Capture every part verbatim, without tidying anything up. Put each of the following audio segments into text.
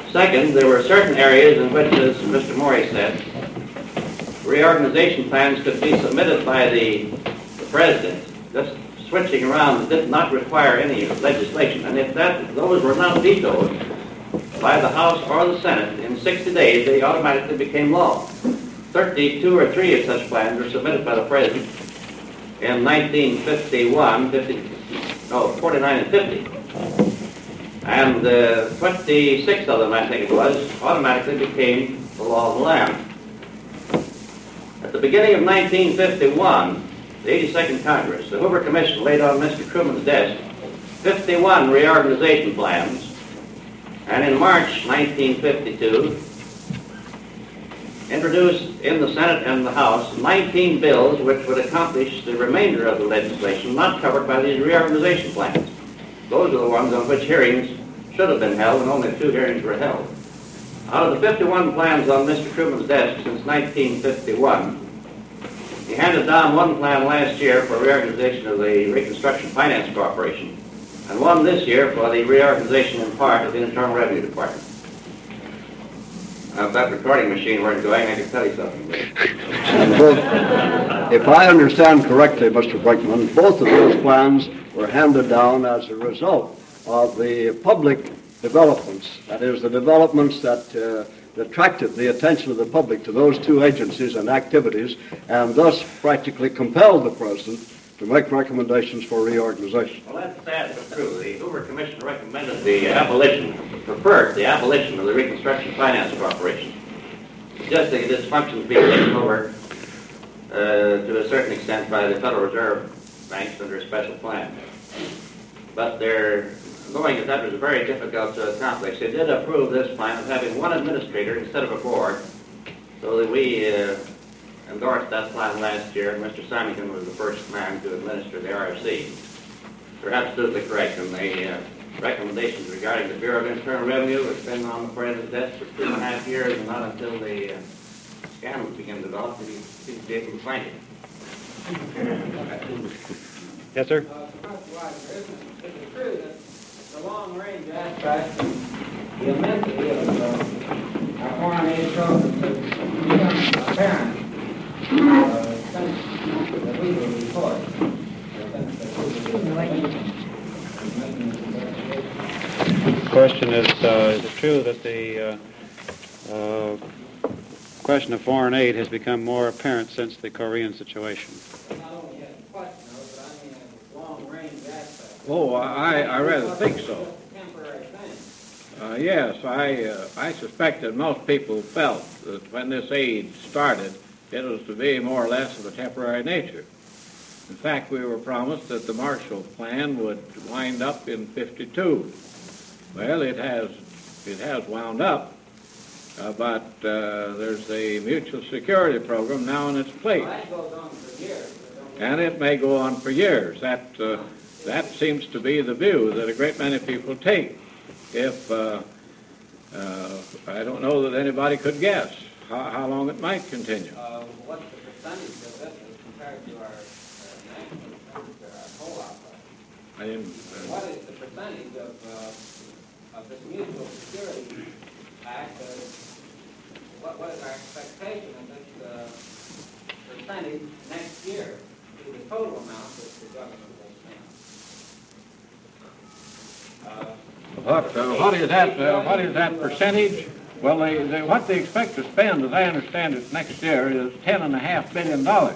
Second, there were certain areas in which, as Mister Morey said, reorganization plans could be submitted by the, the President, just switching around, did not require any legislation. And if that those were not vetoed by the House or the Senate, in sixty days they automatically became law. thirty-two or three of such plans were submitted by the President in nineteen fifty-one, fifty, no, forty-nine and fifty. And uh, twenty-six of them, I think it was, automatically became the law of the land. At the beginning of nineteen fifty-one, the eighty-second Congress, the Hoover Commission laid on Mister Truman's desk fifty-one reorganization plans, and in March nineteen fifty-two, introduced in the Senate and the House nineteen bills which would accomplish the remainder of the legislation not covered by these reorganization plans. Those are the ones on which hearings should have been held, and only two hearings were held. Out of the fifty-one plans on Mister Truman's desk since nineteen fifty-one, he handed down one plan last year for reorganization of the Reconstruction Finance Corporation, and one this year for the reorganization in part of the Internal Revenue Department. Now, if that recording machine weren't going, I could tell you something. Both, if I understand correctly, Mister Brinkman, both of those plans were handed down as a result of the public developments, that is, the developments that uh, attracted the attention of the public to those two agencies and activities, and thus practically compelled the President to make recommendations for reorganization. Well, that's sad but true. The Hoover Commission recommended the abolition, preferred the abolition of the Reconstruction Finance Corporation, suggesting its functions being taken over uh, to a certain extent by the Federal Reserve banks under a special plan. But they're knowing that that was very difficult to accomplish, they did approve this plan of having one administrator instead of a board, so that we uh, endorsed that plan last year, and Mister Symington was the first man to administer the R F C. They're absolutely correct, and the uh, recommendations regarding the Bureau of Internal Revenue has been on the President's desk for two and a half years, and not until the uh, scandals began to develop did he seem to be able to find it. Yes, sir? Uh, is it true that the long-range aspect, the immensity of uh, our foreign aid program has become apparent uh, since the legal report? The question is, uh, is it true that the uh, uh, question of foreign aid has become more apparent since the Korean situation? Not only as a question, though, but I mean as a long-range aspect. Oh, I, I rather think so. Temporary thing. Uh, yes, I, uh, I suspect that most people felt that when this aid started, it was to be more or less of a temporary nature. In fact, we were promised that the Marshall Plan would wind up in fifty-two. Well, it has, it has wound up, uh, but uh, there's a mutual security program now in its place. Well, that goes on for years. And it may go on for years. That, uh, that seems to be the view that a great many people take. If, uh, uh, I don't know that anybody could guess how, how long it might continue. Uh, what's the percentage of this as compared to our uh, national expenditure, our co-op? I didn't, uh, What is the percentage of, uh, of this mutual security act? Uh, what, what is our expectation of this uh, percentage next year to the total amount that the government will spend? Uh, What, uh, what is that? Uh, what is that percentage? Well, they, they, what they expect to spend, as I understand it, next year is ten and a half billion dollars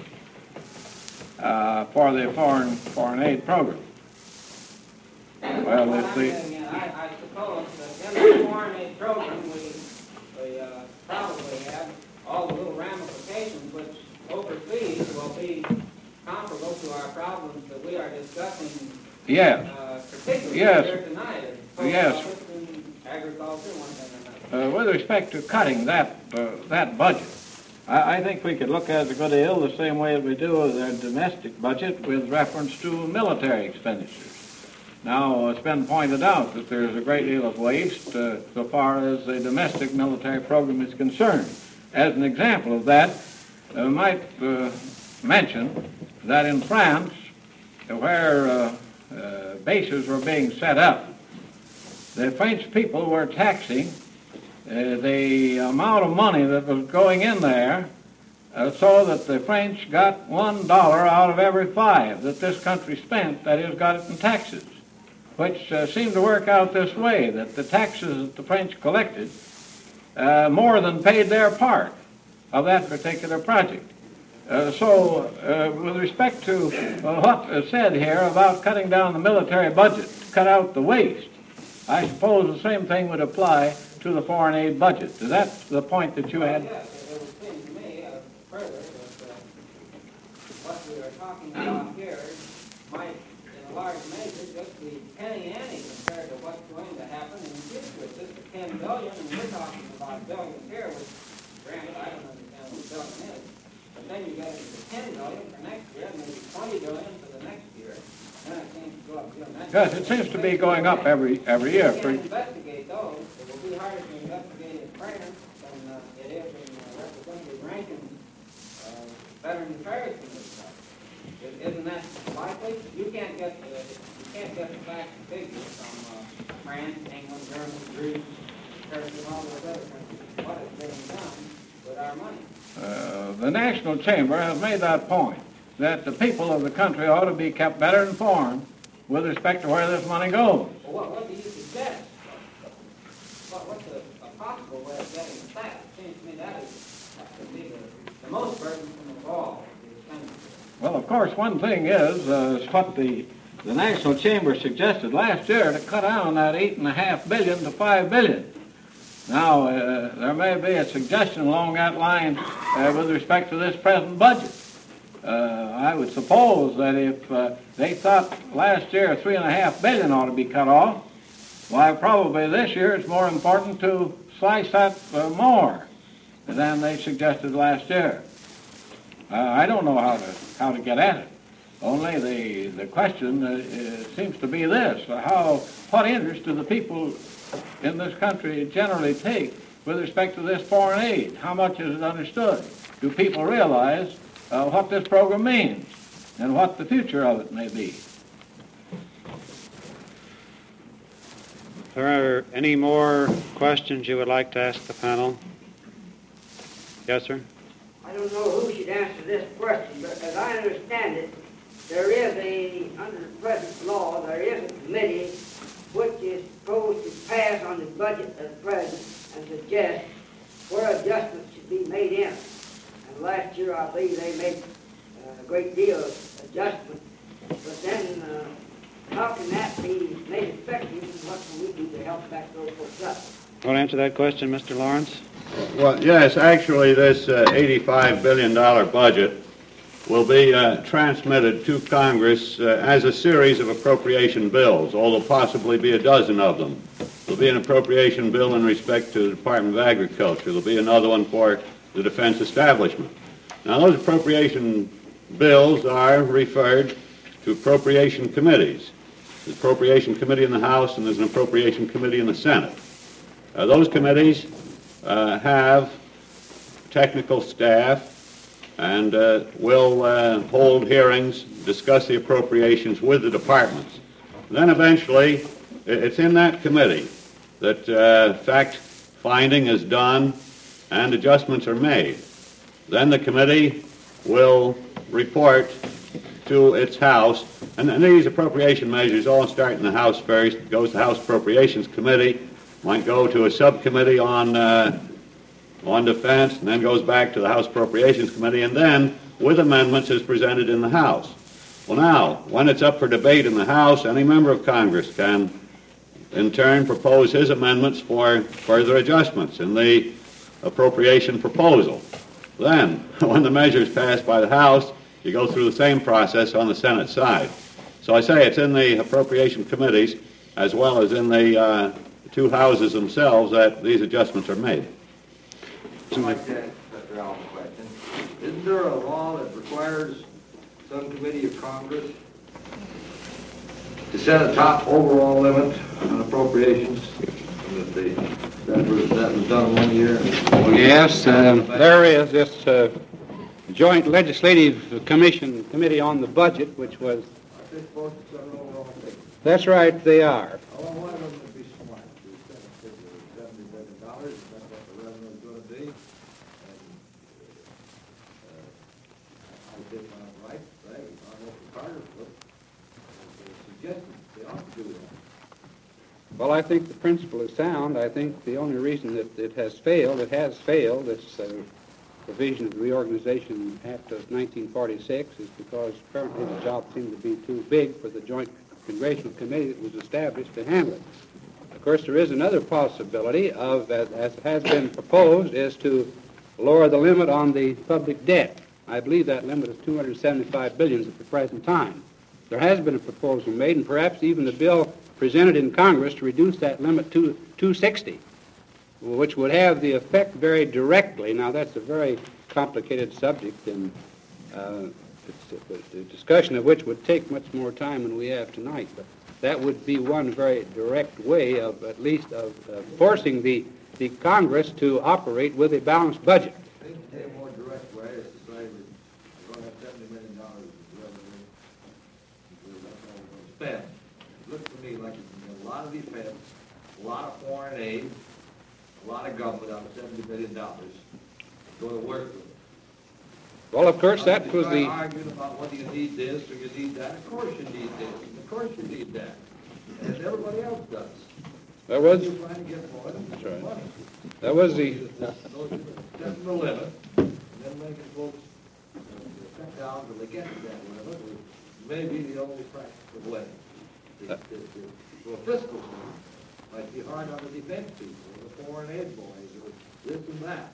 uh, for the foreign foreign aid program. Well, if the I, I suppose that in the foreign aid program, we we uh, probably have all the little ramifications which overseas will be comparable to our problems that we are discussing. yes. Uh, particularly Yes. here tonight, as Yes. post-office and agriculture, one thing or another. Uh, with respect to cutting that uh, that budget, I, I think we could look at it a good deal the same way that we do with our domestic budget with reference to military expenditures. Now, it's been pointed out that there's a great deal of waste uh, so far as the domestic military program is concerned. As an example of that, I might uh, mention that in France, where uh, uh, bases were being set up, the French people were taxing uh, the amount of money that was going in there uh, so that the French got one dollar out of every five that this country spent, that is, got it in taxes, which uh, seemed to work out this way, that the taxes that the French collected uh, more than paid their part of that particular project. Uh, so, uh, with respect to uh, what is said here about cutting down the military budget, to cut out the waste, I suppose the same thing would apply to the foreign aid budget. Is that the point that you had? Yes, it would seem to me uh, further that uh, what we are talking about here might, in a large measure, just be penny ante compared to what's going to happen in the future. It's just ten billion, and we're talking about billions here, which, granted, I don't understand what a billion is. But then you get into ten billion for next year, and maybe twenty billion for the next year. Then it seems to go up beyond that. Yes, it seems to be going up every every year. We can't investigate those. It will be harder to investigate in France than uh, it is in uh, Representative Rankin's uh, Veterans Affairs Committee. Is- Isn't that likely? You can't get uh, you can't get the facts and figures from uh, France, England, Germany, Greece, Turkey, and all those other countries. What is being done with our money? Uh, the National Chamber has made that point, that the people of the country ought to be kept better informed with respect to where this money goes. Well, what, what do you suggest? What, what's a, a possible way of getting the facts? It seems to me that is that would be the, the most burdensome of all. The expenditure. Well, of course, one thing is, uh, is what the, the National Chamber suggested last year, to cut down that eight and a half billion to five billion. Now, uh, there may be a suggestion along that line uh, with respect to this present budget. Uh, I would suppose that if uh, they thought last year three and a half billion ought to be cut off, why, probably this year it's more important to slice that uh, more than they suggested last year. Uh, I don't know how to how to get at it. Only the the question uh, uh, seems to be this: how what interest do the people in this country generally take with respect to this foreign aid? How much is it understood? Do people realize uh, what this program means and what the future of it may be? If there are any more questions you would like to ask the panel? Yes, sir? I don't know who should answer this question, but as I understand it, there is a, under the present law, there is a committee which is supposed to pass on the budget of the president and suggest where adjustments should be made in it. And last year, I believe they made a great deal of adjustment. But then, uh, how can that be made effective, and what can we do to help back those folks up? Want to answer that question, Mister Lawrence? Well, yes, actually, this uh, eighty-five billion dollars budget will be uh, transmitted to Congress uh, as a series of appropriation bills, although possibly be a dozen of them. There'll be an appropriation bill in respect to the Department of Agriculture. There'll be another one for the defense establishment. Now, those appropriation bills are referred to appropriation committees. There's an appropriation committee in the House and there's an appropriation committee in the Senate. Uh, those committees uh, have technical staff and uh, will uh, hold hearings, discuss the appropriations with the departments. Then eventually, it's in that committee that uh, fact-finding is done and adjustments are made. Then the committee will report to its House, and, and these appropriation measures all start in the House first, goes to the House Appropriations Committee, might go to a subcommittee on uh, on defense, and then goes back to the House Appropriations Committee, and then, with amendments, is presented in the House. Well, now, when it's up for debate in the House, any member of Congress can, in turn, propose his amendments for further adjustments in the appropriation proposal. Then, when the measure is passed by the House, you go through the same process on the Senate side. So I say it's in the appropriation committees, as well as in the uh, two houses themselves, that these adjustments are made. I'd like to ask Mister Allen a question. Isn't there a law that requires some committee of Congress to set a top overall limit on appropriations? And that, they, that, was, that was done one year? Yes, um, there is this uh, Joint Legislative Commission Committee on the Budget, which was... They're supposed to set an overall figure. That's right, they are. I want one of them to be smart. dollars, and that's what the revenue is gonna be. And, uh, I did my right, say, I don't know if Carter would, suggested they ought to do that. Well, I think the principle is sound. I think the only reason that it has failed, it has failed, this uh, provision of the Reorganization Act of nineteen forty-six, is because apparently the job seemed to be too big for the Joint Congressional Committee that was established to handle it. Of course, there is another possibility of, as, as has been proposed, is to lower the limit on the public debt. I believe that limit is two hundred seventy-five billion dollars at the present time. There has been a proposal made, and perhaps even the bill presented in Congress to reduce that limit to two hundred sixty, which would have the effect very directly. Now, that's a very complicated subject, and uh, it's, the discussion of which would take much more time than we have tonight. But that would be one very direct way of, at least, of uh, forcing the, the Congress to operate with a balanced budget. I think the more direct way is to say we're going to have seventy million dollars in revenue, because that's all we're going to spend. It looks to me like it's going to be a lot of defense, a lot of foreign aid, a lot of government out of seventy million dollars going to work with it. Well, of course, that was the... arguing about whether you need this or you need that. Of course you need this, and of course you need that. And everybody else does. That was... You're trying to get more than That's right. money. That was the... Setting the limit, and then making folks uh, cut down till they get to that limit, may be the only practical way. To, to, to, for a fiscal thing, might be hard on the defense people, or the foreign aid boys, or this and that.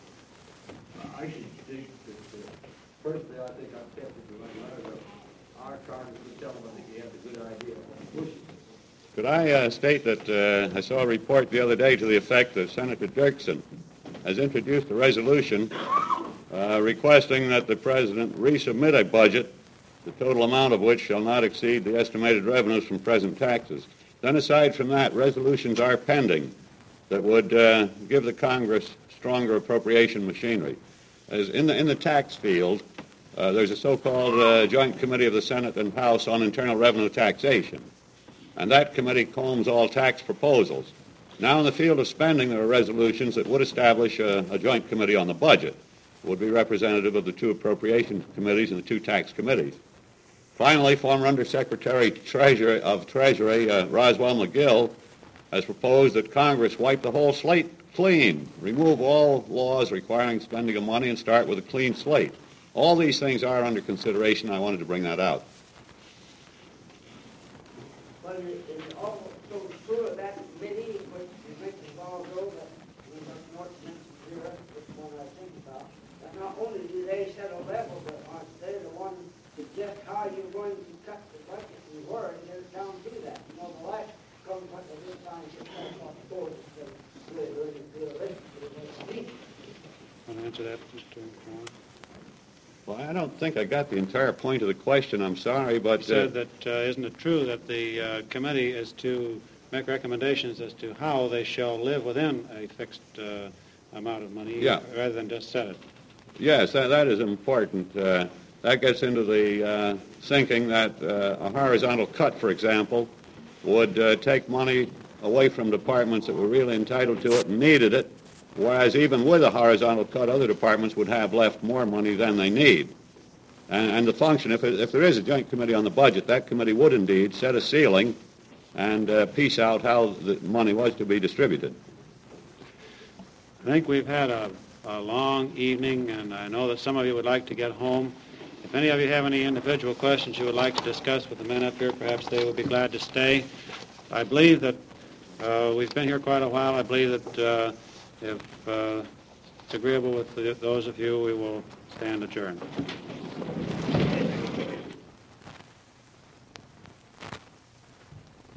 Uh, I should think that, uh, personally, I think I'm tempted to run letter to our Congress and tell them that he has a good idea of pushing this. Could I uh, state that uh, I saw a report the other day to the effect that Senator Dirksen has introduced a resolution uh, requesting that the President resubmit a budget, the total amount of which shall not exceed the estimated revenues from present taxes. Then aside from that, resolutions are pending that would uh, give the Congress stronger appropriation machinery. As in the, in the tax field, uh, there's a so-called uh, Joint Committee of the Senate and House on Internal Revenue Taxation, and that committee combs all tax proposals. Now in the field of spending, there are resolutions that would establish a, a joint committee on the budget, would be representative of the two appropriation committees and the two tax committees. Finally, former Undersecretary Treasury of Treasury uh, Roswell McGill has proposed that Congress wipe the whole slate clean, remove all laws requiring spending of money and start with a clean slate. All these things are under consideration. I wanted to bring that out. But it is also true of that committee, which you mentioned a while ago, that we must not mention here, which one I think about, that not only do they set a level, but aren't they the ones to suggest how you're going to cut the budget and where, and they're down to do that. You know, the last comes what they did trying to get that off the board, instead of really, really, really, really, Want to answer that, Mister Brown? Well, I don't think I got the entire point of the question. I'm sorry, but... You said that, uh, isn't it true that the uh, committee is to make recommendations as to how they shall live within a fixed uh, amount of money, Yeah. rather than just set it? Yes, that, that is important. Uh, that gets into the uh, thinking that uh, a horizontal cut, for example, would uh, take money away from departments that were really entitled to it and needed it, whereas even with a horizontal cut, other departments would have left more money than they need. And, and the function, if, it, if there is a joint committee on the budget, that committee would indeed set a ceiling and uh, piece out how the money was to be distributed. I think we've had a, a long evening, and I know that some of you would like to get home. If any of you have any individual questions you would like to discuss with the men up here, perhaps they will be glad to stay. I believe that uh, we've been here quite a while. I believe that uh, if uh, it's agreeable with the, those of you, we will stand adjourned.